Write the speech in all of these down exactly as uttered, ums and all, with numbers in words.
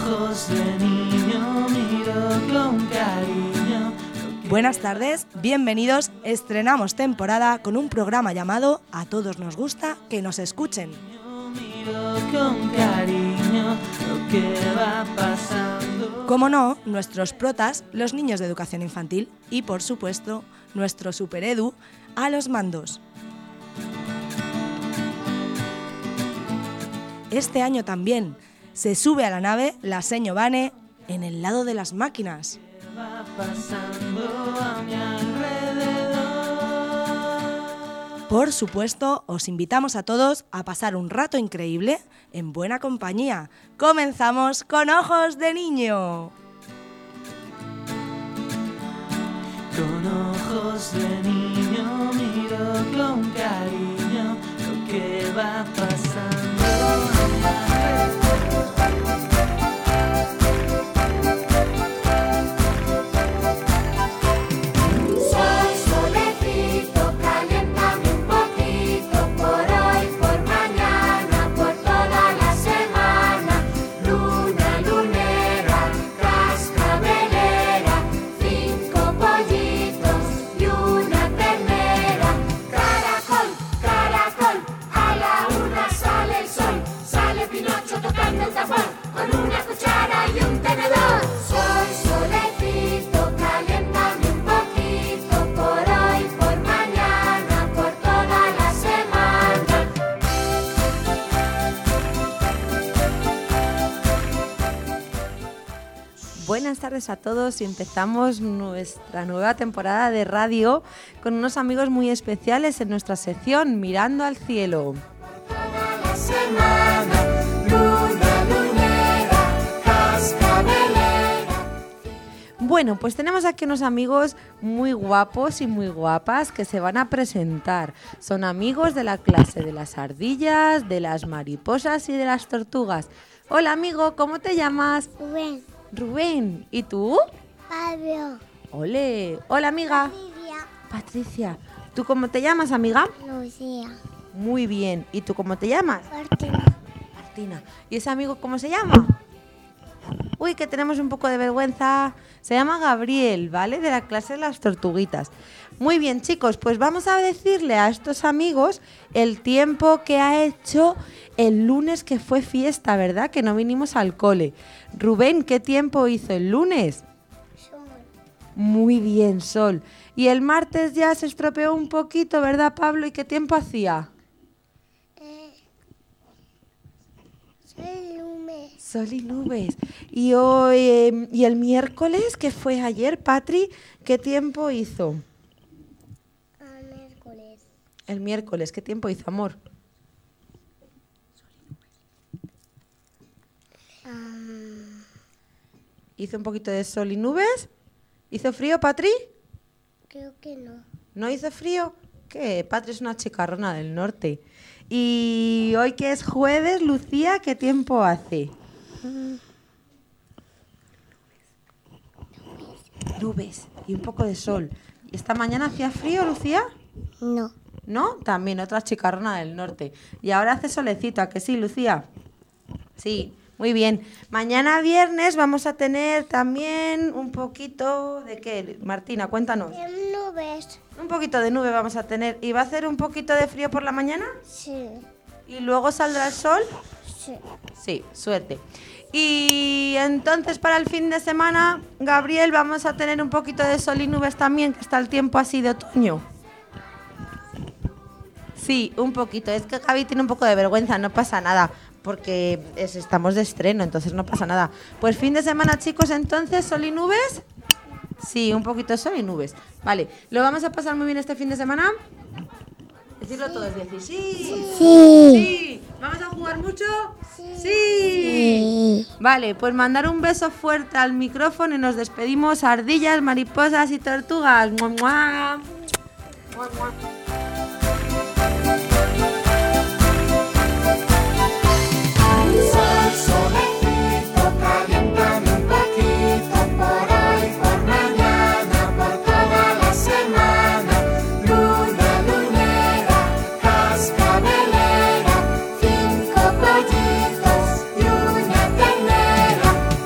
ojos de niño miro con cariño. Buenas tardes, bienvenidos. Estrenamos temporada con un programa llamado A Todos Nos Gusta que nos escuchen. Miro con cariño lo que va pasando. Como no, nuestros protas, los niños de educación infantil y, por supuesto, nuestro Super Edu a los mandos. Este año también se sube a la nave la seño Vane en el lado de las máquinas. Va pasando a mi alrededor. Por supuesto, os invitamos a todos a pasar un rato increíble en buena compañía. Comenzamos con Ojos de Niño. Con ojos de niño miro con cariño lo que va pasando. Buenas tardes a todos y empezamos nuestra nueva temporada de radio con unos amigos muy especiales en nuestra sección Mirando al Cielo. Bueno, pues tenemos aquí unos amigos muy guapos y muy guapas que se van a presentar. Son amigos de la clase de las ardillas, de las mariposas y de las tortugas. Hola amigo, ¿cómo te llamas? Rubén. Rubén, ¿y tú? Pablo. Ole. Hola, amiga. Patricia. Patricia. ¿Tú cómo te llamas, amiga? Lucía. Muy bien. ¿Y tú cómo te llamas? Martina. Martina. ¿Y ese amigo cómo se llama? Uy, que tenemos un poco de vergüenza. Se llama Gabriel, ¿vale? De la clase de las tortuguitas. Muy bien, chicos, pues vamos a decirle a estos amigos el tiempo que ha hecho el lunes que fue fiesta, ¿verdad? Que no vinimos al cole. Rubén, ¿qué tiempo hizo el lunes? Sol. Muy bien, sol. Y el martes ya se estropeó un poquito, ¿verdad, Pablo? ¿Y qué tiempo hacía? Eh, sol, nubes. Sol y nubes. Y hoy, eh, y el miércoles, que fue ayer, Patri, ¿qué tiempo hizo? A miércoles. El miércoles, ¿qué tiempo hizo, amor? Um, ¿Hizo un poquito de sol y nubes? ¿Hizo frío, Patri? creo que no. ¿No hizo frío? ¿Qué? Patri es una chicarrona del norte. Y hoy que es jueves, Lucía, ¿qué tiempo hace? Mm, Nubes y un poco de sol. ¿Y esta mañana hacía frío, Lucía? no. ¿No? También otra chicarrona del norte. Y ahora hace solecito, ¿a que sí, Lucía? Sí, muy bien. Mañana viernes vamos a tener también un poquito de ¿qué? Martina, cuéntanos. Em, nubes. Un poquito de nube vamos a tener. ¿Y va a hacer un poquito de frío por la mañana? Sí. ¿Y luego saldrá el sol? Sí. Sí, suerte. Y entonces para el fin de semana, Gabriel, vamos a tener un poquito de sol y nubes también, que está el tiempo así de otoño. Sí, un poquito. Es que Gaby tiene un poco de vergüenza, no pasa nada, porque es- estamos de estreno, entonces no pasa nada. Pues fin de semana, chicos, entonces, sol y nubes. Sí, un poquito de sol y nubes. Vale, ¿lo vamos a pasar muy bien este fin de semana? Decirlo todos, decir sí. Sí. Sí. ¿Vamos a jugar mucho? Sí. Sí. Vale, pues mandar un beso fuerte al micrófono y nos despedimos, ardillas, mariposas y tortugas. ¡Mua, mua! ¡Mua, mua! Sol, solecito, caliéntame un poquito por hoy, por mañana, por toda la semana. Luna, lunera, cascabelera, cinco pollitos y una ternera.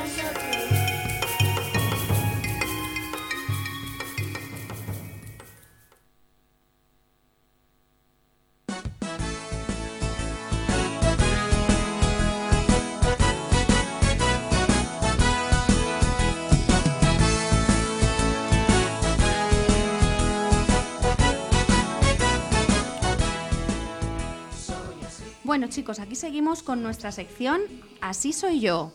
vosotros. Bueno, chicos, aquí seguimos con nuestra sección Así soy yo.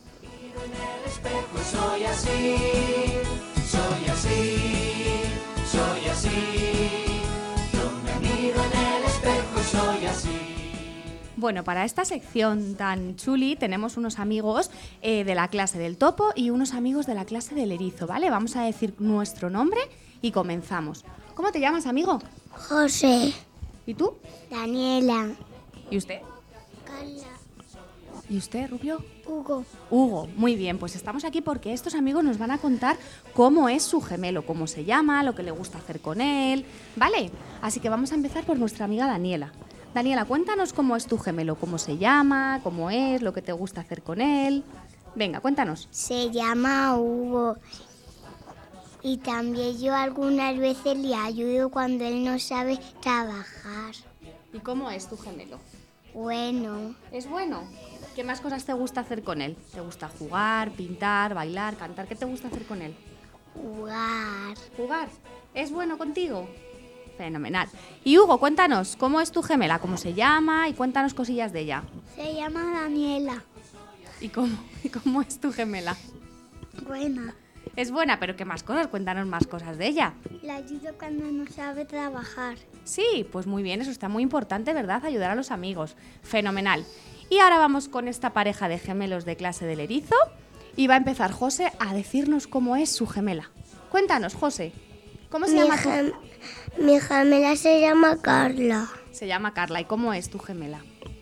Soy así, soy así, soy así. Yo me miro en el espejo y soy así. Bueno, para esta sección tan chuli tenemos unos amigos eh, de la clase del topo y unos amigos de la clase del erizo, ¿vale? Vamos a decir nuestro nombre y comenzamos. ¿Cómo te llamas, amigo? José, ¿Y tú? Daniela, ¿Y usted? Carla, ¿Y usted, Rubio? Hugo. Hugo, muy bien, pues estamos aquí porque estos amigos nos van a contar cómo es su gemelo, cómo se llama, lo que le gusta hacer con él, ¿vale? Así que vamos a empezar por nuestra amiga Daniela. Daniela, cuéntanos cómo es tu gemelo, cómo se llama, cómo es, lo que te gusta hacer con él. Venga, cuéntanos. Se llama Hugo. Y también yo algunas veces le ayudo cuando él no sabe trabajar. ¿Y cómo es tu gemelo? Bueno, ¿Es bueno? ¿Qué más cosas te gusta hacer con él? ¿Te gusta jugar, pintar, bailar, cantar? ¿Qué te gusta hacer con él? jugar. ¿Jugar? ¿Es bueno contigo? Fenomenal. Y Hugo, cuéntanos, ¿cómo es tu gemela? ¿Cómo se llama? Y cuéntanos cosillas de ella. Se llama Daniela. ¿Y cómo, y cómo es tu gemela? Buena. Es buena, pero ¿qué más cosas? Cuéntanos más cosas de ella. Le ayudo cuando no sabe trabajar. Sí, pues muy bien, eso está muy importante, ¿verdad? Ayudar a los amigos. Fenomenal. Y ahora vamos con esta pareja de gemelos de clase del erizo y va a empezar José a decirnos cómo es su gemela. Cuéntanos, José, ¿cómo se Mi, llama tu...? gem- mi gemela se llama Carla. Se llama Carla. ¿Y cómo es tu gemela?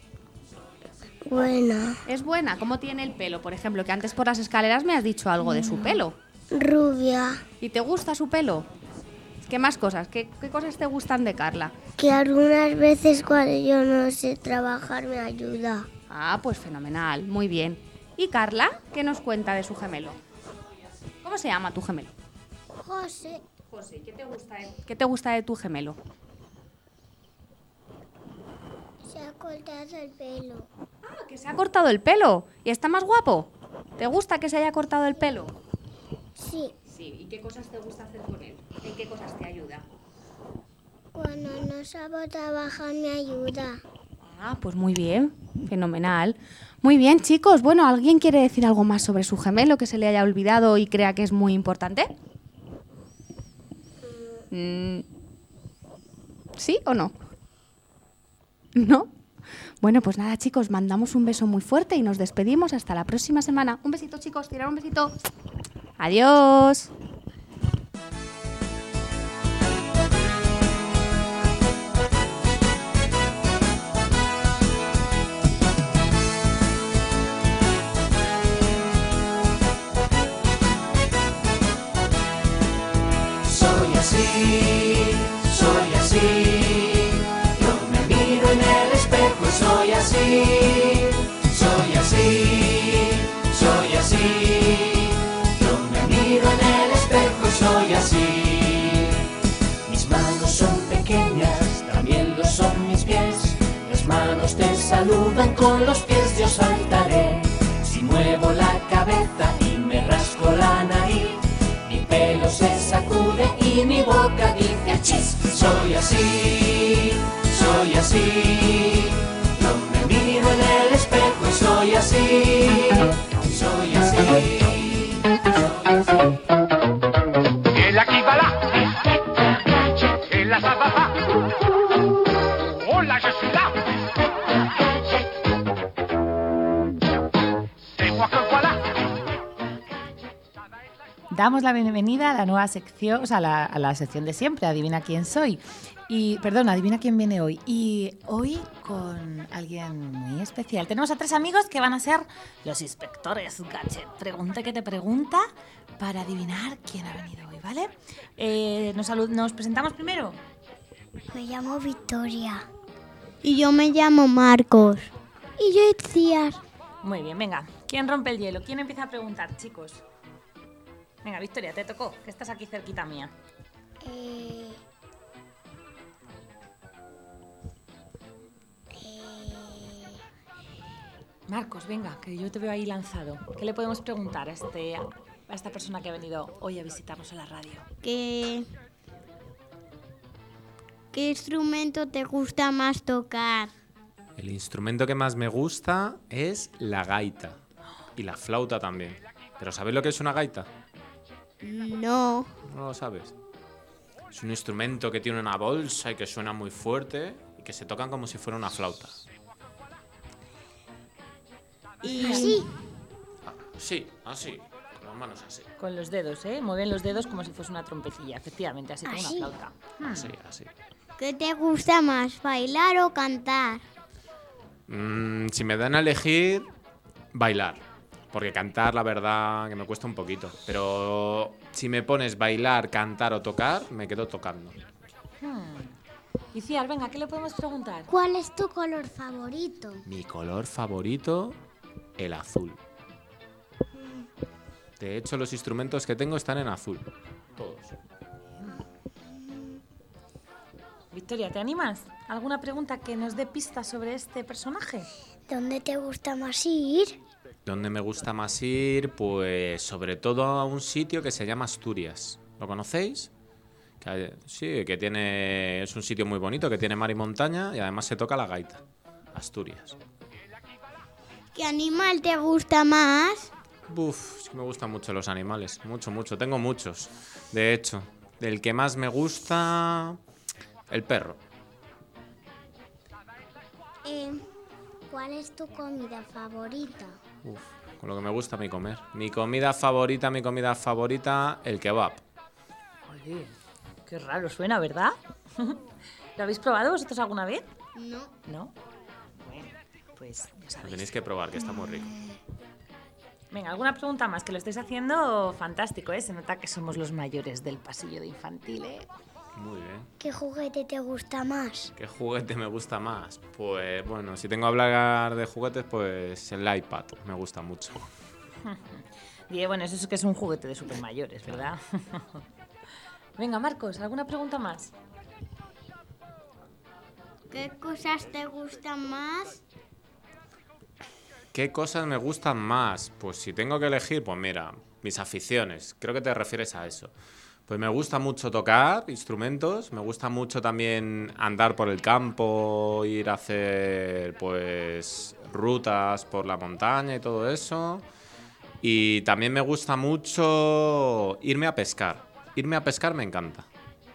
Buena. ¿Es buena? ¿Cómo tiene el pelo? Por ejemplo, que antes por las escaleras me has dicho algo de su pelo. Rubia. ¿Y te gusta su pelo? ¿Qué más cosas? ¿Qué, qué cosas te gustan de Carla? Que algunas veces cuando yo no sé trabajar me ayuda. Ah, pues fenomenal, muy bien. ¿Y Carla? ¿Qué nos cuenta de su gemelo? ¿Cómo se llama tu gemelo? José. José, ¿qué te gusta de, ¿qué te gusta de tu gemelo? Se ha cortado el pelo. Ah, que se ha cortado el pelo y está más guapo. ¿Te gusta que se haya cortado el pelo? Sí. Sí, ¿y qué cosas te gusta hacer con él? ¿En qué cosas te ayuda? Cuando no sabe trabajar me ayuda. Ah, pues muy bien, fenomenal. Muy bien, chicos. Bueno, ¿alguien quiere decir algo más sobre su gemelo que se le haya olvidado y crea que es muy importante? Mm, ¿Sí o no? ¿No? Bueno, pues nada, chicos, mandamos un beso muy fuerte y nos despedimos hasta la próxima semana. Un besito, chicos, tirar un besito. Adiós. Soy así, soy así. Yo me miro en el espejo y soy así. Soy así, soy así. Yo me miro en el espejo y soy así. Mis manos son pequeñas, también lo son mis pies. Las manos te saludan, con los pies yo saltaré. Si muevo la cabeza y me rasco la nariz, mi pelo se sacude y mi boca dice achis. Soy así, soy así. Yo me miro en el espejo y soy así. Soy así. El Akibala, el Azababa, hola, je suis là. C'est moi que voilà. Damos la bienvenida a la nueva sección, o sea, a la, a la sección de siempre, Adivina quién soy. Y, perdón, adivina quién viene hoy. Y hoy con alguien muy especial. Tenemos a tres amigos que van a ser los inspectores Gadget. Pregunta que te pregunta para adivinar quién ha venido hoy, ¿vale? Eh, nos, salu- nos presentamos primero. Me llamo Victoria. Y yo me llamo Marcos. Y yo Itziar. Muy bien, venga. ¿Quién rompe el hielo? ¿Quién empieza a preguntar, chicos? Venga, Victoria, te tocó, que estás aquí cerquita mía. Eh, eh, Marcos, venga, que yo te veo ahí lanzado. ¿Qué le podemos preguntar a, este, a esta persona que ha venido hoy a visitarnos en la radio? ¿qué, ¿Qué instrumento te gusta más tocar? El instrumento que más me gusta es la gaita. Y la flauta también. ¿Pero sabes lo que es una gaita? No. No lo sabes. Es un instrumento que tiene una bolsa y que suena muy fuerte y que se tocan como si fuera una flauta. Y así. Ah, sí, así. Con las manos así. Con los dedos, ¿eh? Mueven los dedos como si fuese una trompecilla, efectivamente, así como una ¿Así? flauta. Así, así. ¿Qué te gusta más, bailar o cantar? Mm, si me dan a elegir, bailar. Porque cantar, la verdad, que me cuesta un poquito. Pero si me pones bailar, cantar o tocar, me quedo tocando. Hmm. Y Ciar, venga, ¿qué le podemos preguntar? ¿Cuál es tu color favorito? Mi color favorito, el azul. De hecho, los instrumentos que tengo están en azul. Todos. Victoria, ¿te animas? ¿Alguna pregunta que nos dé pistas sobre este personaje? ¿Dónde te gusta más ir? ¿Dónde me gusta más ir? Pues sobre todo a un sitio que se llama Asturias. ¿Lo conocéis? Que hay- sí, que tiene, es un sitio muy bonito, que tiene mar y montaña y además se toca la gaita. Asturias. ¿Qué animal te gusta más? Uf, es que me gustan mucho los animales. Mucho, mucho. Tengo muchos. De hecho, del que más me gusta, el perro. Eh, ¿Cuál es tu comida favorita? Uf, con lo que me gusta a mí comer. Mi comida favorita, mi comida favorita, el kebab. Oye, qué raro suena, ¿verdad? ¿Lo habéis probado vosotros alguna vez? No. ¿No? Bueno, pues ya Lo sabéis. tenéis que probar, que está muy rico. Venga, ¿alguna pregunta más? Que lo estáis haciendo fantástico, ¿eh? Se nota que somos los mayores del pasillo de infantil, ¿eh? Muy bien. ¿Qué juguete te gusta más? ¿Qué juguete me gusta más? Pues bueno, si tengo que hablar de juguetes, pues el iPad me gusta mucho. Y bueno, eso es que es un juguete de super mayores, ¿verdad? Venga, Marcos, ¿alguna pregunta más? ¿Qué cosas te gustan más? ¿Qué cosas me gustan más? Pues si tengo que elegir, pues mira, mis aficiones. Creo que te refieres a eso. Pues me gusta mucho tocar instrumentos, me gusta mucho también andar por el campo, ir a hacer pues rutas por la montaña y todo eso. Y también me gusta mucho irme a pescar. Irme a pescar me encanta.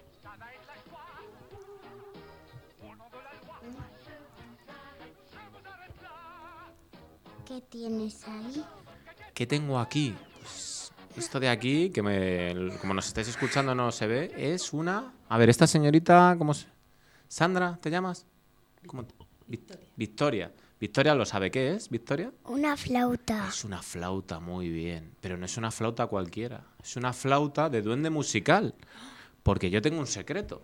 ¿Qué tienes ahí? ¿Qué tengo aquí? Pues esto de aquí, que me, como nos estáis escuchando no se ve, es una... A ver, esta señorita, ¿cómo se...? ¿Sandra, te llamas? ¿Cómo te- Victoria. Victoria. Victoria lo sabe. ¿Qué es, Victoria? Una flauta. Es una flauta, muy bien. Pero no es una flauta cualquiera. Es una flauta de duende musical. Porque yo tengo un secreto.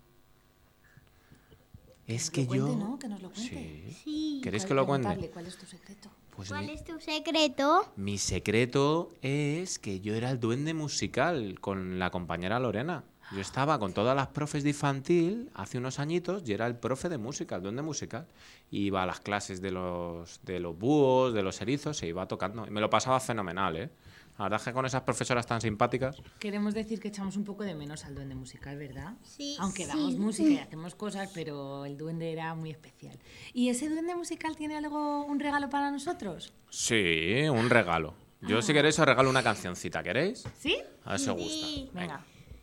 Es que yo... Cuente, ¿no? Que nos lo cuente. Sí. Sí. ¿Queréis Hay que lo preguntarle, cuente? ¿Cuál es tu secreto? Pues ¿Cuál mi- es tu secreto? Mi secreto es que yo era el duende musical con la compañera Lorena. Yo estaba con todas las profes de infantil hace unos añitos y era el profe de música, el duende musical. Iba a las clases de los, de los búhos, de los erizos, se iba tocando. Y me lo pasaba fenomenal, ¿eh? La verdad es que con esas profesoras tan simpáticas... Queremos decir que echamos un poco de menos al duende musical, ¿verdad? Sí. Aunque Sí. damos música y hacemos cosas, pero el duende era muy especial. ¿Y ese duende musical tiene algo, un regalo para nosotros? Sí, un regalo. Yo si queréis os regalo una cancioncita, ¿queréis? ¿Sí? A ver si os gusta. Sí. Venga.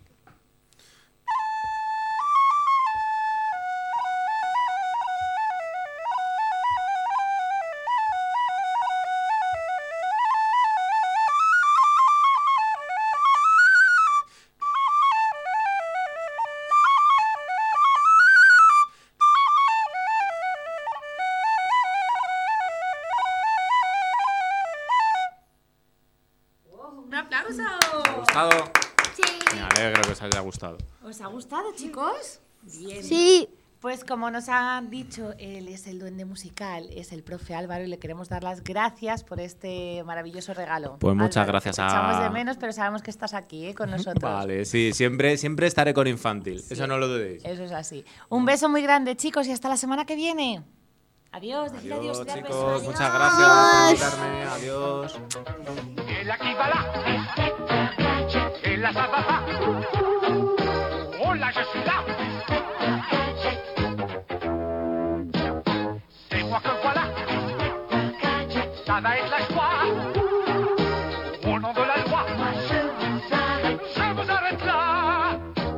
¡Un aplauso! ¿Os ha gustado? Sí. Me alegro que os haya gustado. ¿Os ha gustado, chicos? Bien. Sí. Pues como nos han dicho, él es el duende musical, es el profe Álvaro y le queremos dar las gracias por este maravilloso regalo. Pues muchas Álvaro, gracias te a... echamos de menos, pero sabemos que estás aquí, ¿eh? Con nosotros. Vale, sí, siempre, siempre estaré con Infantil, Sí. eso no lo dudéis. Eso es así. Un beso muy grande, chicos, y hasta la semana que viene. Adiós, decid adiós, Adiós, dar chicos, besos. muchas gracias por invitarme, adiós. Et la qui va là, et là ça va pas. Oh là je suis là. C'est moi que voilà. Ça va être la joie. Au nom de la loi. Je vous arrête là.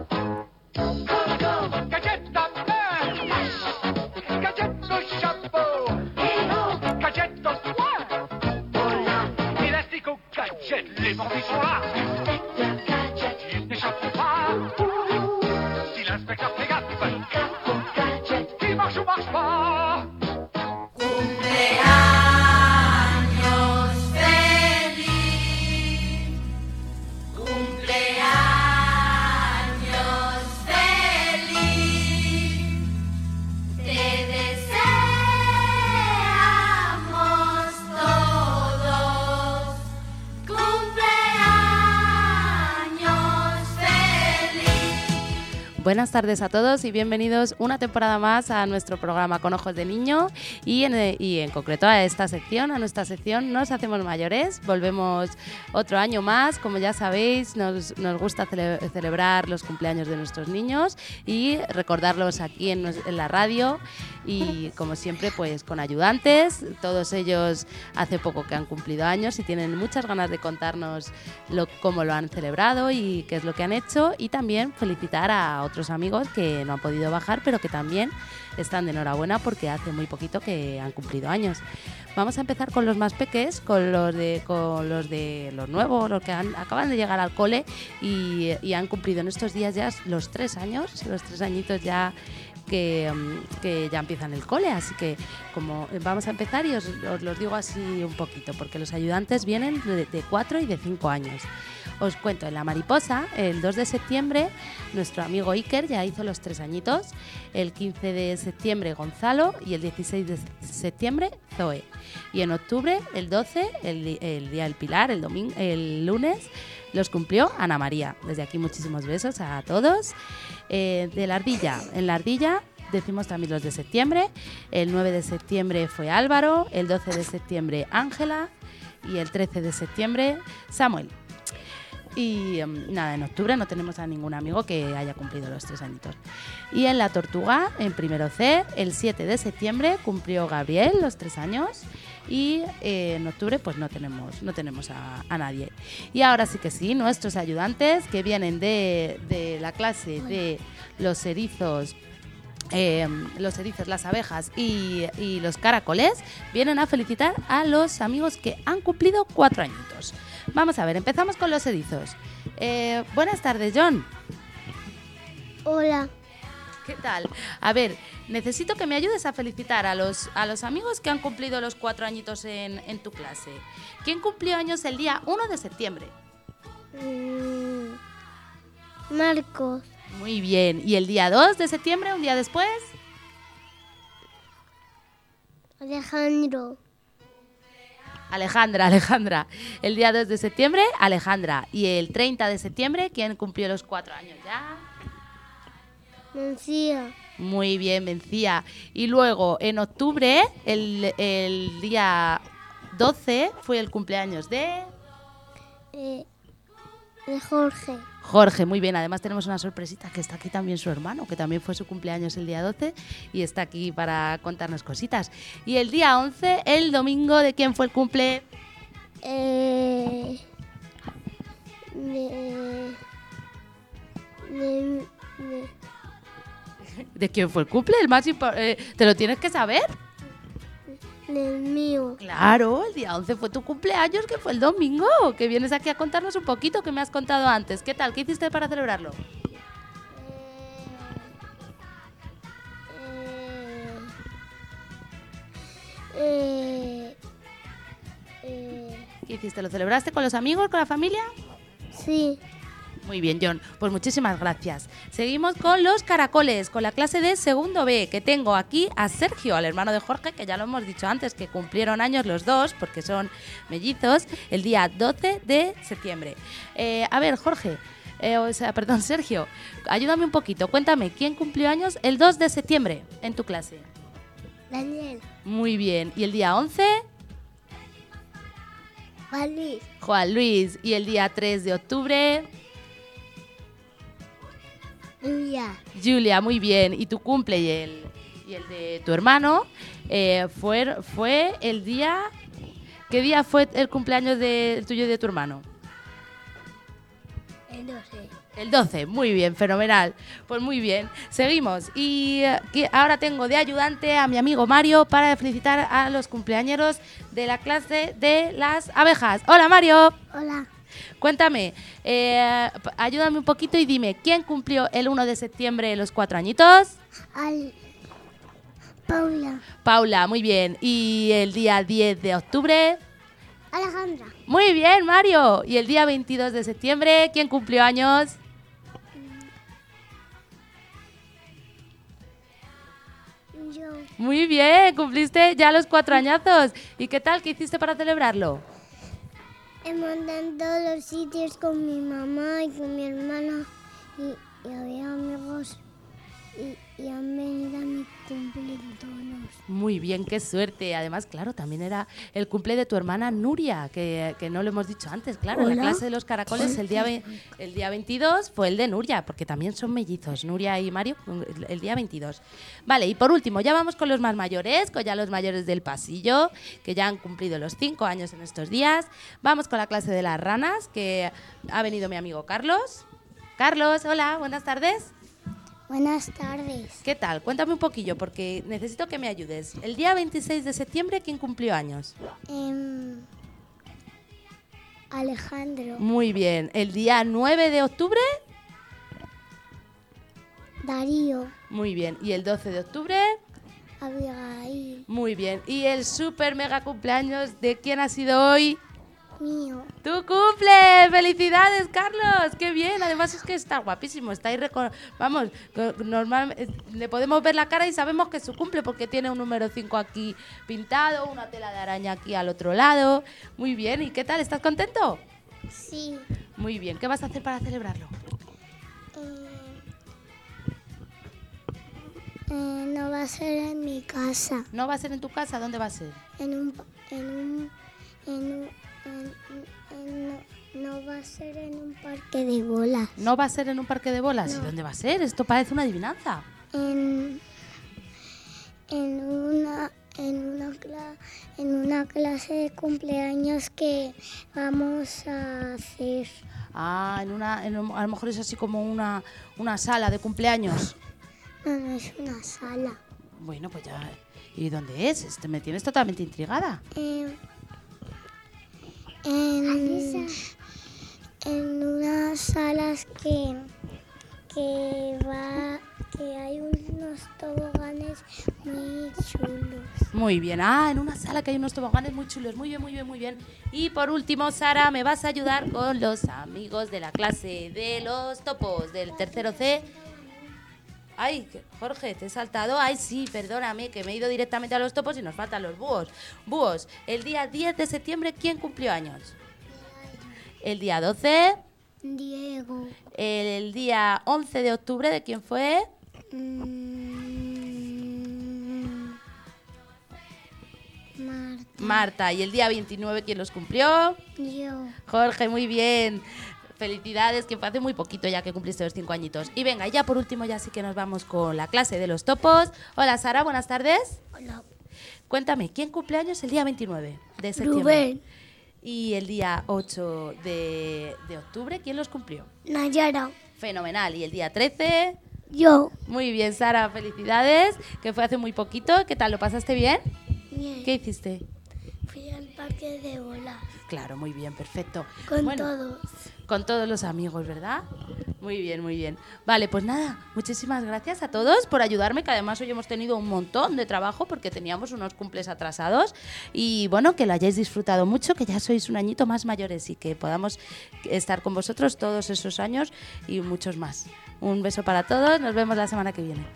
Gadget ta main. Gadget au chapeau. Gadget au poing. Élastique au gadget. Les bandits sont là. Ils n'échapperont pas. Si l'inspecteur fait gaffe, il marche ou marche pas. Buenas tardes a todos y bienvenidos una temporada más a nuestro programa Con Ojos de Niño y en, y en concreto a esta sección, a nuestra sección Nos Hacemos Mayores. Volvemos otro año más, como ya sabéis, nos, nos gusta cele- celebrar los cumpleaños de nuestros niños y recordarlos aquí en, nos- en la radio y como siempre pues con ayudantes, todos ellos hace poco que han cumplido años y tienen muchas ganas de contarnos lo, cómo lo han celebrado y qué es lo que han hecho y también felicitar a otros amigos que no han podido bajar pero que también están de enhorabuena porque hace muy poquito que han cumplido años. Vamos a empezar con los más peques, con los de con los de los nuevos, los que han, acaban de llegar al cole y, y han cumplido en estos días ya los tres años, los tres añitos ya que, que ya empiezan el cole, así que como vamos a empezar y os, os los digo así un poquito, porque los ayudantes vienen de, de cuatro y de cinco años. Os cuento, en La Mariposa, el dos de septiembre, nuestro amigo Iker ya hizo los tres añitos, el quince de septiembre Gonzalo y el dieciséis de septiembre Zoe. Y en octubre, el doce, el, el Día del Pilar, el, domingo, el lunes, los cumplió Ana María. Desde aquí muchísimos besos a todos. Eh, de la Ardilla, en la Ardilla decimos también los de septiembre, el nueve de septiembre fue Álvaro, el doce de septiembre Ángela y el trece de septiembre Samuel. Y um, nada, en octubre no tenemos a ningún amigo que haya cumplido los tres añitos. Y en La Tortuga, en primero C, el siete de septiembre cumplió Gabriel los tres años. Y eh, en octubre pues no tenemos, no tenemos a, a nadie. Y ahora sí que sí, nuestros ayudantes que vienen de, de la clase de los erizos, eh, los erizos, las abejas y, y los caracoles, vienen a felicitar a los amigos que han cumplido cuatro añitos. Vamos a ver, empezamos con los erizos. Eh, buenas tardes, John. Hola. ¿Qué tal? A ver, necesito que me ayudes a felicitar a los, a los amigos que han cumplido los cuatro añitos en, en tu clase. ¿Quién cumplió años el día uno de septiembre? Mm, Marcos. Muy bien. ¿Y el día dos de septiembre, un día después? Alejandro. Alejandra, Alejandra. El día dos de septiembre, Alejandra. Y el treinta de septiembre, ¿quién cumplió los cuatro años ya? Mencía. Muy bien, Mencía. Y luego, en octubre, el, el día doce, fue el cumpleaños de... Eh, de Jorge. Jorge, muy bien. Además tenemos una sorpresita, que está aquí también su hermano, que también fue su cumpleaños el día doce y está aquí para contarnos cositas. Y el día once, el domingo, ¿de quién fue el cumple? Eh, de, de, de, ¿De quién fue el cumple? El más impo- eh, ¿Te lo tienes que saber? del mío. Claro, el día once fue tu cumpleaños, que fue el domingo, que vienes aquí a contarnos un poquito que me has contado antes. ¿Qué tal? ¿Qué hiciste para celebrarlo? Eh, eh, eh, ¿Qué hiciste? ¿Lo celebraste con los amigos, con la familia? sí. Muy bien, John. Pues muchísimas gracias. Seguimos con los caracoles, con la clase de segundo B, que tengo aquí a Sergio, al hermano de Jorge, que ya lo hemos dicho antes, que cumplieron años los dos, porque son mellizos, el día doce de septiembre. Eh, a ver, Jorge, eh, o sea, perdón, Sergio, ayúdame un poquito. Cuéntame, ¿quién cumplió años el dos de septiembre en tu clase? Daniel. Muy bien. ¿Y el día once? Juan Luis. Juan Luis. ¿Y el día tres de octubre? Julia. Julia, muy bien. Y tu cumple y el, y el de tu hermano eh, fue, fue el día... ¿Qué día fue el cumpleaños de, el tuyo y de tu hermano? El doce. El doce, muy bien, fenomenal. Pues muy bien, seguimos. Y eh, que ahora tengo de ayudante a mi amigo Mario para felicitar a los cumpleañeros de la clase de las abejas. Hola, Mario. Hola. Cuéntame, eh, p- ayúdame un poquito y dime, ¿quién cumplió el uno de septiembre los cuatro añitos? Al... Paula. Paula, muy bien. ¿Y el día diez de octubre? Alejandra. Muy bien, Mario. ¿Y el día veintidós de septiembre, quién cumplió años? Yo. Muy bien, cumpliste ya los cuatro añazos. ¿Y qué tal? ¿Qué hiciste para celebrarlo? Hemos andado en todos los sitios con mi mamá y con mi hermana y, y había amigos y, y han venido a mi cumpleaños. Muy bien, qué suerte. Además, claro, también era el cumple de tu hermana Nuria, que, que no lo hemos dicho antes. Claro, en la Hola. clase de los caracoles el día, ve- el día veintidós fue el de Nuria, porque también son mellizos, Nuria y Mario, el- el día veintidós. Vale, y por último, ya vamos con los más mayores, con ya los mayores del pasillo, que ya han cumplido los cinco años en estos días. Vamos con la clase de las ranas, que ha venido mi amigo Carlos. Carlos, hola, buenas tardes. Buenas tardes. ¿Qué tal? Cuéntame un poquillo, porque necesito que me ayudes. El día veintiséis de septiembre, ¿quién cumplió años? Em, Alejandro. Muy bien. El día nueve de octubre, Darío. muy bien. Y el doce de octubre, Abigail. muy bien. Y el super mega cumpleaños de quién ha sido hoy. Mío. ¡Tu cumple! ¡Felicidades, Carlos! ¡Qué bien! Además es que está guapísimo. Está ahí reco- Vamos, co- normal, eh, le podemos ver la cara y sabemos que es su cumple porque tiene un número cinco aquí pintado, una tela de araña aquí al otro lado. Muy bien. ¿Y qué tal? ¿Estás contento? Sí. Muy bien. ¿Qué vas a hacer para celebrarlo? Eh, eh, no va a ser en mi casa. ¿No va a ser en tu casa? ¿Dónde va a ser? En un... pa- En un... En un en- en- no, no va a ser en un parque de bolas. ¿No va a ser en un parque de bolas? ¿Y No. dónde va a ser? Esto parece una adivinanza. En, en una en una cla- en una clase de cumpleaños que vamos a hacer. Ah, en una, en un- a lo mejor es así como una, una sala de cumpleaños. No, no es una sala. Bueno, pues ya. ¿Y dónde es? Este, me tienes totalmente intrigada. Eh, en, en unas salas que que va que hay unos toboganes muy chulos. Muy bien. Ah, en una sala que hay unos toboganes muy chulos. Muy bien, muy bien, muy bien. Y por último, Sara, me vas a ayudar con los amigos de la clase de los topos del tercero C. Ay, que- Jorge, te he saltado. Ay, sí, perdóname, que me he ido directamente a los topos y nos faltan los búhos. Búhos, el día diez de septiembre, ¿quién cumplió años? El día doce, Diego. el día once de octubre, ¿de quién fue? Mm, Marta. Marta. Y el día veintinueve, ¿quién los cumplió? Yo. Jorge, muy bien. Felicidades, que fue hace muy poquito ya que cumpliste los cinco añitos. Y venga, ya por último, ya sí que nos vamos con la clase de los topos. Hola, Sara, buenas tardes. Hola. Cuéntame, ¿quién cumpleaños el día veintinueve de septiembre? Rubén. Y el día ocho de, de octubre, ¿quién los cumplió? Nayara. Fenomenal. Y el día trece, Yo. muy bien, Sara, felicidades, que fue hace muy poquito. ¿Qué tal? ¿Lo pasaste bien? Bien. ¿Qué hiciste? Fui al parque de bolas. Claro, muy bien, perfecto. Con Bueno, todos. Con todos los amigos, ¿verdad? Muy bien, muy bien. Vale, pues nada, muchísimas gracias a todos por ayudarme, que además hoy hemos tenido un montón de trabajo porque teníamos unos cumples atrasados y bueno, que lo hayáis disfrutado mucho, que ya sois un añito más mayores y que podamos estar con vosotros todos esos años y muchos más. Un beso para todos, nos vemos la semana que viene.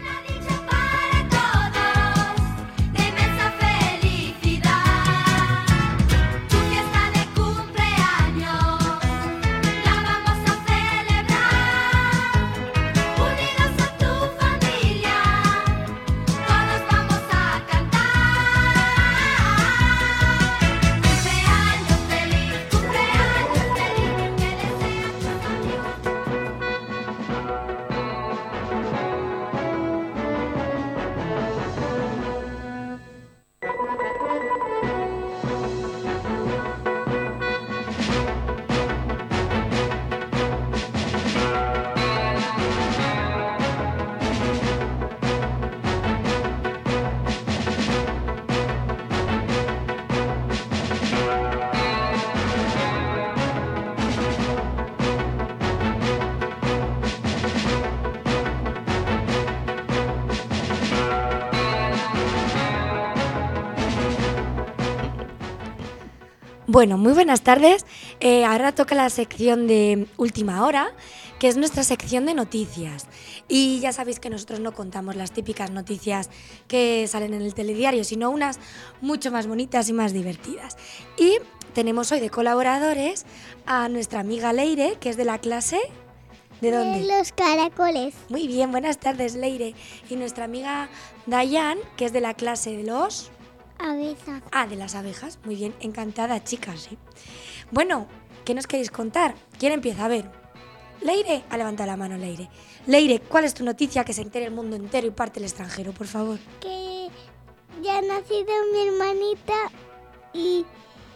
Bueno, muy buenas tardes. Eh, ahora toca la sección de Última Hora, que es nuestra sección de noticias. Y ya sabéis que nosotros no contamos las típicas noticias que salen en el telediario, sino unas mucho más bonitas y más divertidas. Y tenemos hoy de colaboradores a nuestra amiga Leire, que es de la clase... ¿De dónde? De los caracoles. Muy bien, buenas tardes, Leire. Y nuestra amiga Dayan, que es de la clase de los... Abejas. Ah, de las abejas. Muy bien, encantada, chicas, ¿sí? Bueno, ¿qué nos queréis contar? ¿Quién empieza? A ver. Leire, ha levantado la mano, Leire. Leire, ¿cuál es tu noticia que se entere el mundo entero y parte el extranjero, por favor? Que ya ha nacido mi hermanita y...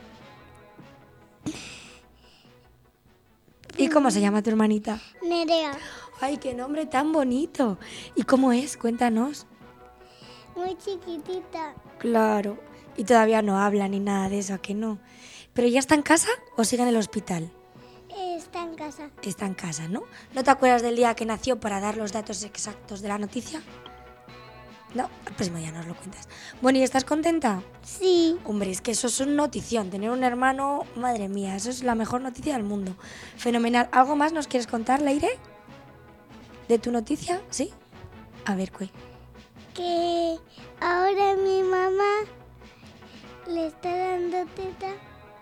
¿Y cómo se llama tu hermanita? Nerea. Ay, qué nombre tan bonito. ¿Y cómo es? Cuéntanos. Muy chiquitita. Claro. Y todavía no habla ni nada de eso, ¿a que no? ¿Pero ya está en casa o sigue en el hospital? Está en casa. Está en casa, ¿no? ¿No te acuerdas del día que nació para dar los datos exactos de la noticia? No, pues ya nos lo cuentas. Bueno, ¿y estás contenta? Sí. Hombre, es que eso es una notición. Tener un hermano, madre mía, eso es la mejor noticia del mundo. Fenomenal. ¿Algo más nos quieres contar, Leire? ¿De tu noticia? ¿Sí? A ver, ¿cuál? Que ahora mi mamá le está dando teta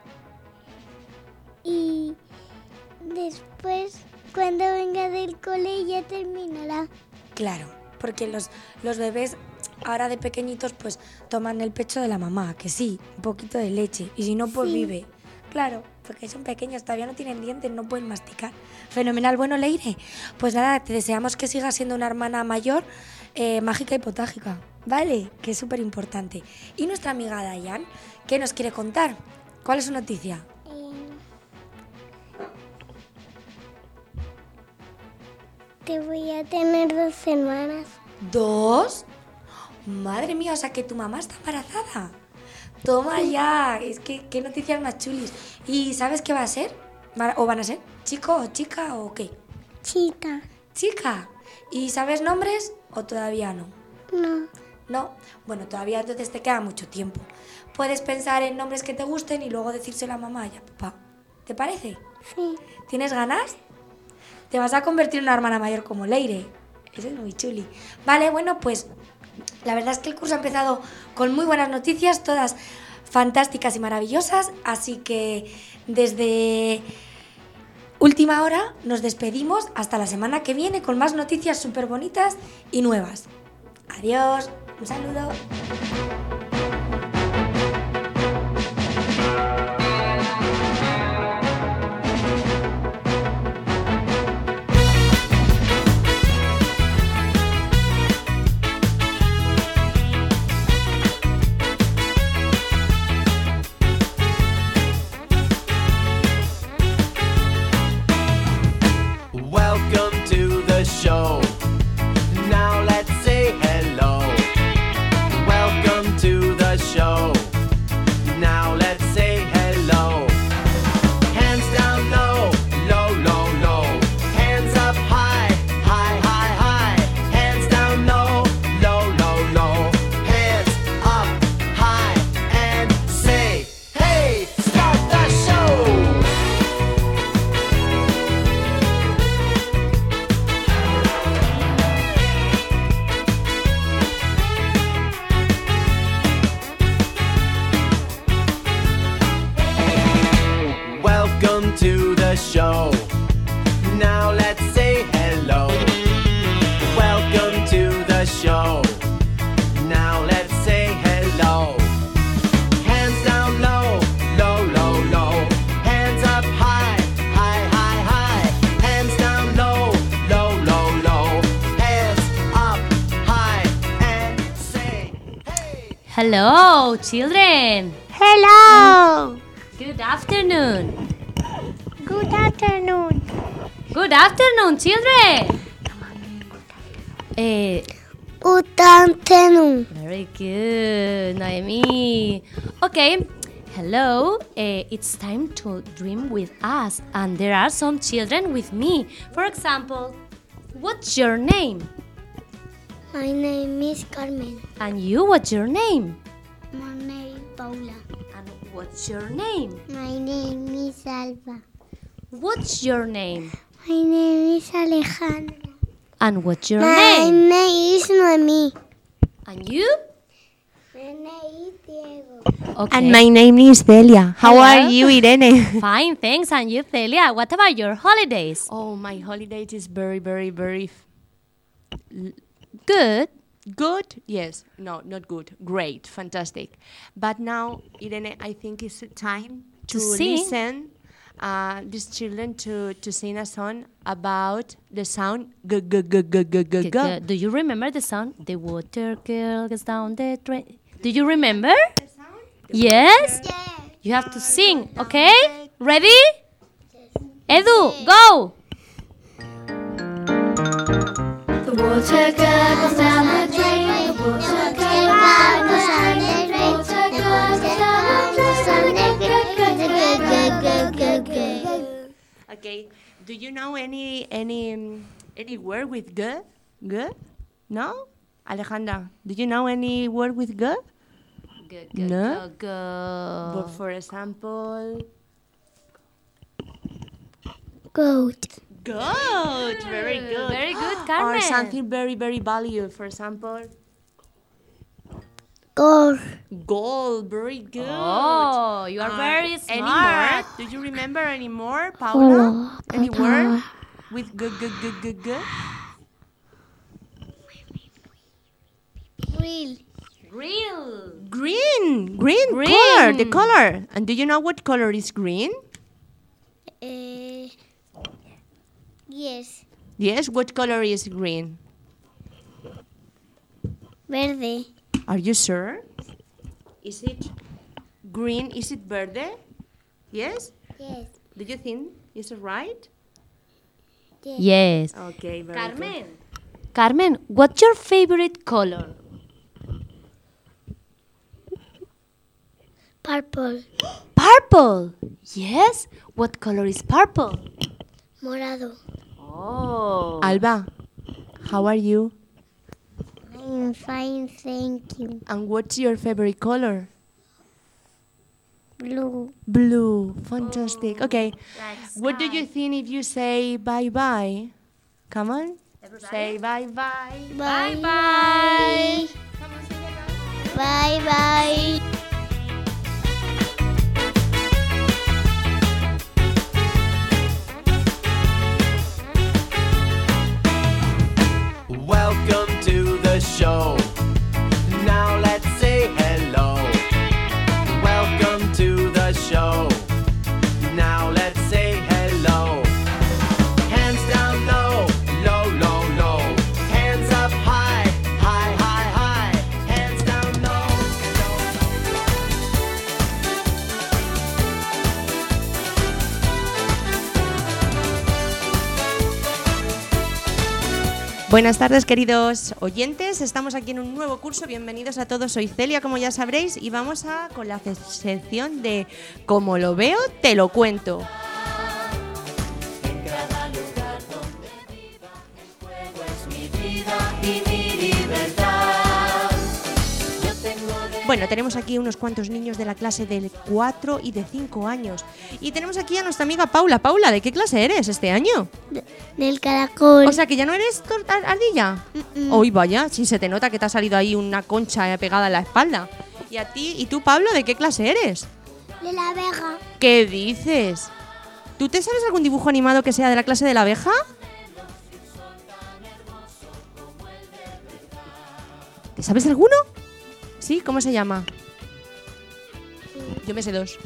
y después cuando venga del cole ya terminará. Claro, porque los, los bebés ahora de pequeñitos pues toman el pecho de la mamá, que sí, un poquito de leche, y si no pues Sí. vive. Claro, porque son pequeños, todavía no tienen dientes, no pueden masticar. Fenomenal. Bueno, Leire, pues nada, te deseamos que sigas siendo una hermana mayor, eh, mágica y potágica, ¿vale? Que es súper importante. Y nuestra amiga Dayan, ¿qué nos quiere contar? ¿Cuál es su noticia? Eh, te voy a tener dos hermanas. ¿Dos? Madre mía, o sea que tu mamá está embarazada. Toma ya, es que qué noticias más chulis. ¿Y sabes qué va a ser? ¿Va- ¿O van a ser? ¿Chico o chica o qué? Chica. ¿Chica? ¿Y sabes nombres o todavía no? No. No, bueno, todavía entonces te queda mucho tiempo. Puedes pensar en nombres que te gusten y luego decírselo a mamá y a papá. ¿Te parece? Sí. ¿Tienes ganas? Te vas a convertir en una hermana mayor como Leire. Eso es muy chuli. Vale, bueno, pues la verdad es que el curso ha empezado con muy buenas noticias, todas fantásticas y maravillosas, así que desde Última Hora nos despedimos hasta la semana que viene con más noticias súper bonitas y nuevas. Adiós, un saludo. Welcome to the show. Now let's say hello. Welcome to Hello, children. Hello. Good afternoon. Good afternoon. Good afternoon, children. Eh, Good afternoon. very good, Noemi. Okay, hello. Eh, it's time to dream with us, and there are some children with me. For example, what's your name? My name is Carmen. And you, what's your name? My name is Paula. And what's your name? My name is Alba. What's your name? My name is Alejandra. And what's your My name? name is Noemi. And you? My name is Diego. Okay. And my name is Celia. How Hello. are you, Irene? Fine, thanks. And you, Celia? What about your holidays? Oh, my holidays is very, very, very f- Good. good. Yes, no, not good. Great, fantastic. But now, Irene, I think it's time To to, sing. listen uh, these children to, to sing a song about the sound g g g g g g G- g. g- Do you remember the song? The water girl goes down the drain. Do you remember? Yes? You have to sing, okay? Ready? Edu, go! The water girl goes down the drain. The water girl goes down the drain. The water girl goes down the drain. Okay. Do you know any any um, any word with g? G? No? Alejandra, do you know any word with g? G- No? Go, go. But for example, Goat. goat. Very good. Very good, Or Carmen. something very, very valuable. For example, Goat. gold. Very good. Oh, you are Uh, very Any more? smart. Do you remember any more, Paula? Any word with g g g g g? Grill. Real. Green. Green. Green. Color. The color. And do you know what color is green? Uh, yes. Yes. What color is green? Verde. Are you sure? Is it green? Is it verde? Yes? Yes. Do you think is it right? Yes. Okay, very Carmen. Carmen, what's your favorite color? Purple. Purple. Yes. What color is purple? Morado. Oh. good. Alba, how are you? I'm fine, thank you. And what's your favorite color? Blue. Blue. Fantastic. Okay. What do you think if you say bye bye? Come on. Say bye bye. Bye bye. Bye bye. Welcome to the show. Now let's say hello. Welcome to the show. Now let's say hello. Hands down low, low, low, low. Hands up high, high, high, high. Hands down low, low, Buenas tardes, queridos oyentes. Estamos aquí en un nuevo curso. Bienvenidos a todos. Soy Celia, como ya sabréis, y vamos a con la sección de Como lo veo, te lo cuento. Bueno, tenemos aquí unos cuantos niños de la clase de cuatro y de cinco años. Y tenemos aquí a nuestra amiga Paula. Paula, ¿de qué clase eres este año? Del caracol. O sea, que ya no eres tor- ar- ardilla. Hoy vaya, si se te nota que te ha salido ahí una concha eh, pegada en la espalda. ¿Y a ti, y tú, Pablo, de qué clase eres? De la abeja. ¿Qué dices? ¿Tú te sabes algún dibujo animado que sea de la clase de la abeja? ¿Te sabes alguno? ¿Sí? ¿Cómo se llama? Yo me sé dos.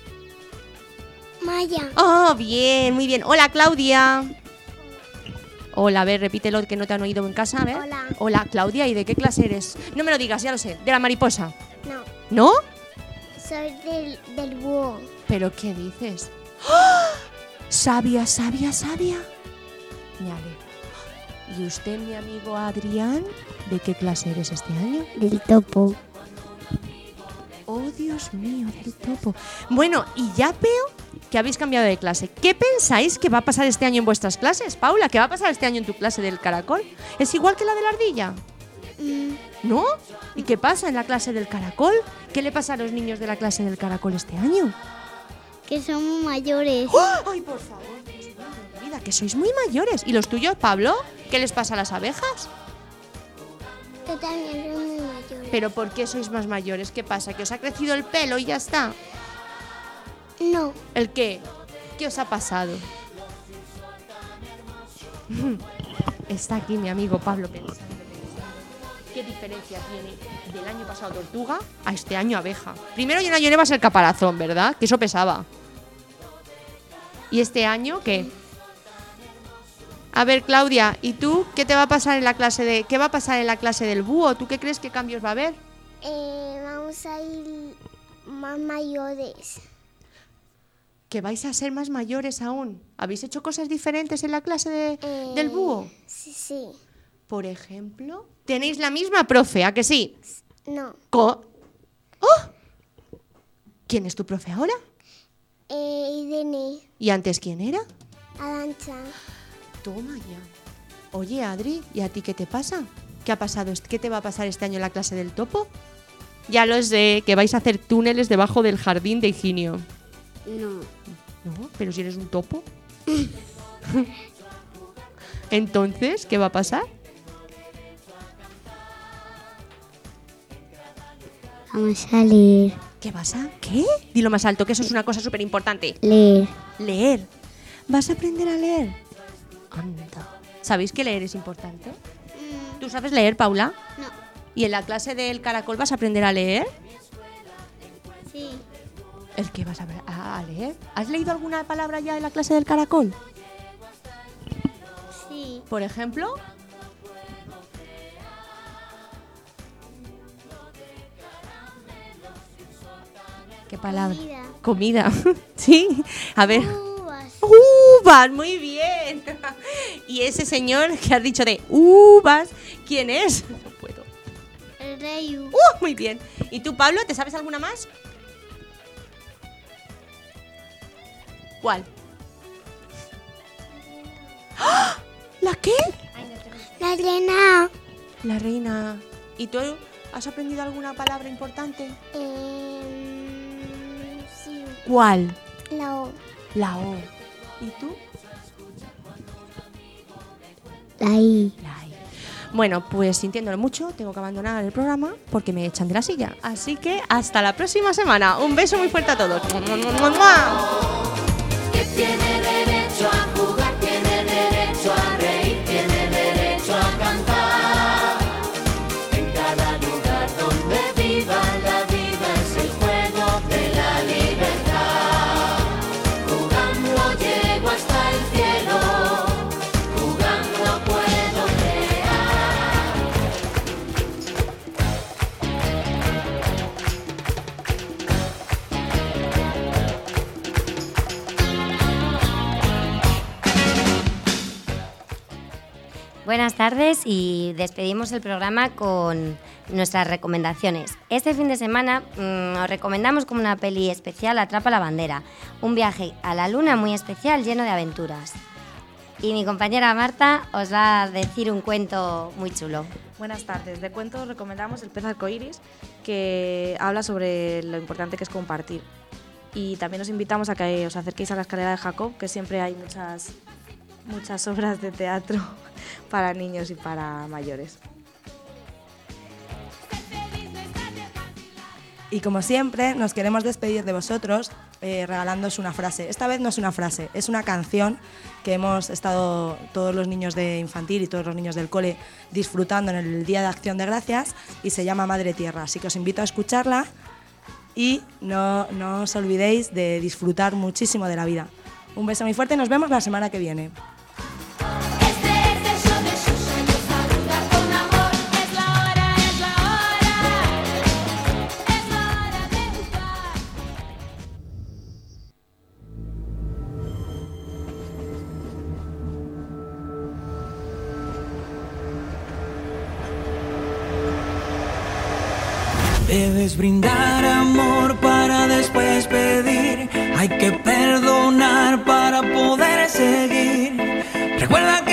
Maya. Oh, bien, muy bien. Hola, Claudia. Hola, a ver, repítelo que no te han oído en casa, a ver. Hola. Hola, Claudia, ¿y de qué clase eres? No me lo digas, ya lo sé, de la mariposa. No, ¿No? soy del, del búho. ¿Pero qué dices? ¡Ah! Sabia, sabia, sabia. Me alegro. ¿Y usted, mi amigo Adrián, de qué clase eres este año? Del topo. Oh, Dios mío, del topo. Bueno, y ya veo que habéis cambiado de clase. ¿Qué pensáis que va a pasar este año en vuestras clases? Paula, ¿qué va a pasar este año en tu clase del caracol? ¿Es igual que la de la ardilla? Mm, ¿No? ¿Y qué pasa en la clase del caracol? ¿Qué le pasa a los niños de la clase del caracol este año? que somos mayores. ¡Oh! ¡Ay, por favor! Dios mío de mi vida, que sois muy mayores. ¿Y los tuyos, Pablo? ¿Qué les pasa a las abejas? Que también somos muy mayores. ¿Pero por qué sois más mayores? ¿Qué pasa? ¿Que os ha crecido el pelo y ya está? No, ¿El qué? ¿Qué os ha pasado? Está aquí mi amigo Pablo pensando, pensando. ¿Qué diferencia tiene del año pasado tortuga a este año abeja? Primero yo no llevabas el caparazón, ¿verdad? Que eso pesaba. ¿Y este año qué? A ver, Claudia, ¿y tú qué te va a pasar en la clase de qué va a pasar en la clase del búho? ¿Tú qué crees que cambios va a haber? eh, vamos a ir más mayores. Que vais a ser más mayores aún. ¿Habéis hecho cosas diferentes en la clase de- Eh, del búho? Sí, sí. Por ejemplo, tenéis la misma profe, ¿a que sí? No. Co- ¡Oh! ¿Quién es tu profe ahora? Eh, Irene, ¿Y antes quién era? Arancha. Toma ya. Oye, Adri, ¿y a ti qué te pasa? ¿Qué ha pasado? est- ¿Qué te va a pasar este año en la clase del topo? Ya lo sé, que vais a hacer túneles debajo del jardín de Higinio. No. No, pero si eres un topo. Entonces, ¿qué va a pasar? Vamos a leer. ¿Qué vas a? ¿Qué? Dilo más alto, que eso es una cosa súper importante. Leer. Leer. ¿Vas a aprender a leer? Anda. ¿Sabéis que leer es importante? ¿Tú sabes leer, Paula? No. ¿Y en la clase del caracol vas a aprender a leer? Sí. ¿El qué vas a, a- a leer? ¿Has leído alguna palabra ya en la clase del caracol? Sí. Por ejemplo. ¿Qué palabra? Comida. Comida. Sí. A ver. Uvas. ¡Uvas! Muy bien. Y ese señor que has dicho de uvas, ¿quién es? No puedo. El rey. ¡Uh! Muy bien. ¿Y tú, Pablo, te sabes alguna más? ¿Cuál? ¡Ah! ¿La qué? La reina. La reina. ¿Y tú has aprendido alguna palabra importante? Eh, sí. ¿Cuál? La O. La O. ¿Y tú? La I. La I. Bueno, pues sintiéndolo mucho, tengo que abandonar el programa porque me echan de la silla. Así que hasta la próxima semana. Un beso muy fuerte a todos. Que tiene derecho a jugar, tiene derecho a reír, tiene derecho a cantar. En cada lugar donde viva, la vida es el juego de la libertad. Jugando llego hasta el cielo, jugando puedo crear. Buenas tardes y despedimos el programa con nuestras recomendaciones. Este fin de semana mmm, os recomendamos como una peli especial Atrapa la bandera, un viaje a la luna muy especial lleno de aventuras. Y mi compañera Marta os va a decir un cuento muy chulo. Buenas tardes. De cuento os recomendamos El pez arcoíris, que habla sobre lo importante que es compartir. Y también os invitamos a que os acerquéis a la escalera de Jacob, que siempre hay muchas, muchas obras de teatro para niños y para mayores. Y como siempre, nos queremos despedir de vosotros eh, regalándoos una frase. Esta vez no es una frase, es una canción que hemos estado todos los niños de infantil y todos los niños del cole disfrutando en el Día de Acción de Gracias y se llama Madre Tierra. Así que os invito a escucharla y no, no os olvidéis de disfrutar muchísimo de la vida. Un beso muy fuerte y nos vemos la semana que viene. Este es el Debes brindar amor para después pedir. Hay que perdonar para poder seguir. Recuerda que